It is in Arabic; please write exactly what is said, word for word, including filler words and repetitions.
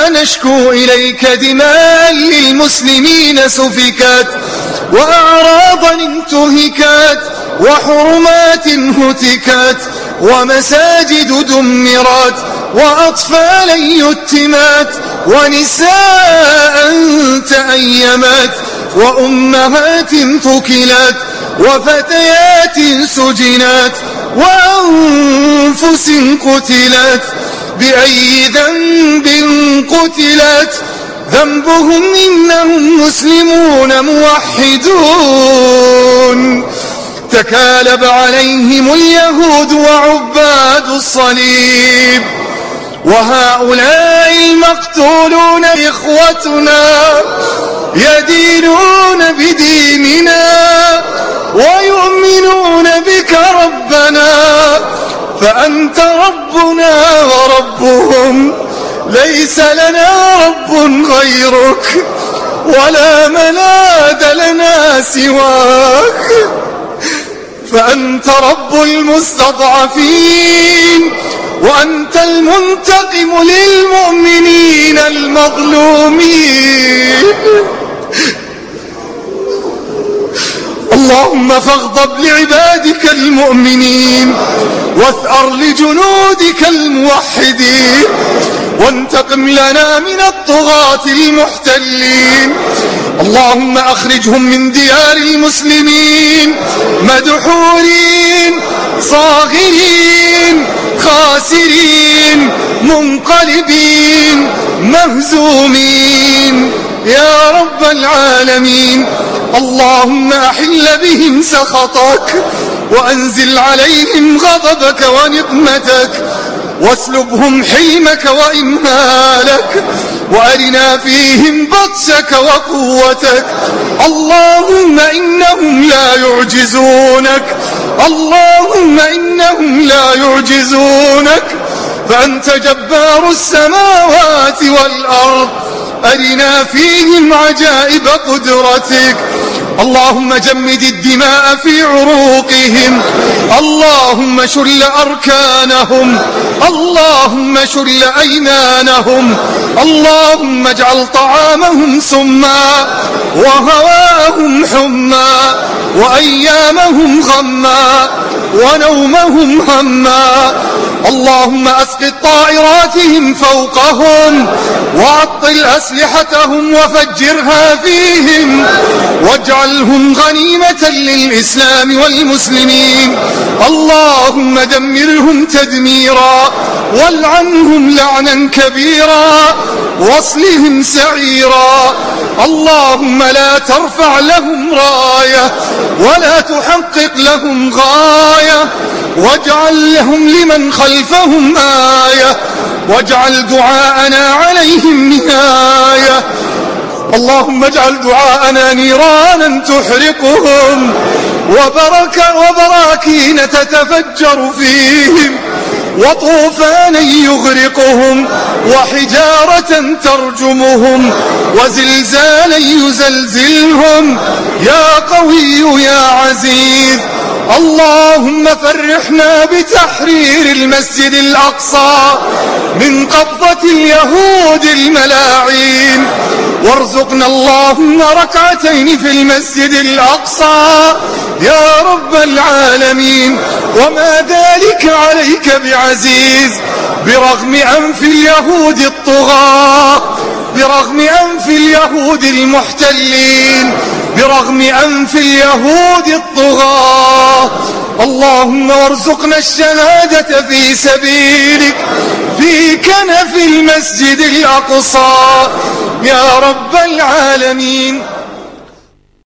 إنا نشكو إليك دماء للمسلمين سفكت وأعراضا انتهكت وحرمات هتكت ومساجد دمرت وأطفالا يتمت ونساء تأيمت وأمهات ثكلت وفتيات سجنت وأنفس قتلت. بأي ذنب قتلت؟ ذنبهم إنهم مسلمون موحدون تكالب عليهم اليهود وعباد الصليب، وهؤلاء المقتولون إخوتنا يدينون بديننا ويؤمنون بك ربنا، فأنت ربنا وربهم، ليس لنا رب غيرك ولا ملاذ لنا سواك، فأنت رب المستضعفين وأنت المنتقم للمؤمنين المظلومين. اللهم فاغضب لعبادك المؤمنين واثأر لجنودك الموحدين وانتقم لنا من الطغاة المحتلين. اللهم أخرجهم من ديار المسلمين مدحورين صاغرين خاسرين منقلبين مهزومين يا رب العالمين. اللهم أحل بهم سخطك وأنزل عليهم غضبك ونقمتك واسلبهم حلمك وإمهالك وأرنا فيهم بطشك وقوتك. اللهم إنهم لا يعجزونك، اللهم إنهم لا يعجزونك، فأنت جبار السماوات والأرض، أرنا فيهم عجائب قدرتك. اللهم جمد الدماء في عروقهم، اللهم شل أركانهم، اللهم شل أيمانهم، اللهم اجعل طعامهم سما وهواهم حما وأيامهم غما ونومهم هما. اللهم أسقط طائراتهم فوقهم وعطل أسلحتهم وفجرها فيهم واجعلهم غنيمة للإسلام والمسلمين. اللهم دمرهم تدميرا والعنهم لعنا كبيرا واصلهم سعيرا. اللهم لا ترفع لهم راية ولا تحقق لهم غاية، واجعل لهم لمن خلفهم آية، واجعل دعاءنا عليهم نهاية. اللهم اجعل دعاءنا نيرانا تحرقهم وبرك وبراكين تتفجر فيهم وطوفانا يغرقهم وحجارة ترجمهم وزلزالا يزلزلهم يا قوي يا عزيز. اللهم فرحنا بتحرير المسجد الأقصى من قبضة اليهود الملاعين، وارزقنا اللهم ركعتين في المسجد الأقصى يا رب العالمين، وما ذلك عليك بعزيز. برغم أنف اليهود الطغاة، برغم أنف اليهود المحتلين، برغم أنف اليهود الطغاة، اللهم وارزقنا الشهادة في سبيلك في كنف المسجد الأقصى يا رب العالمين.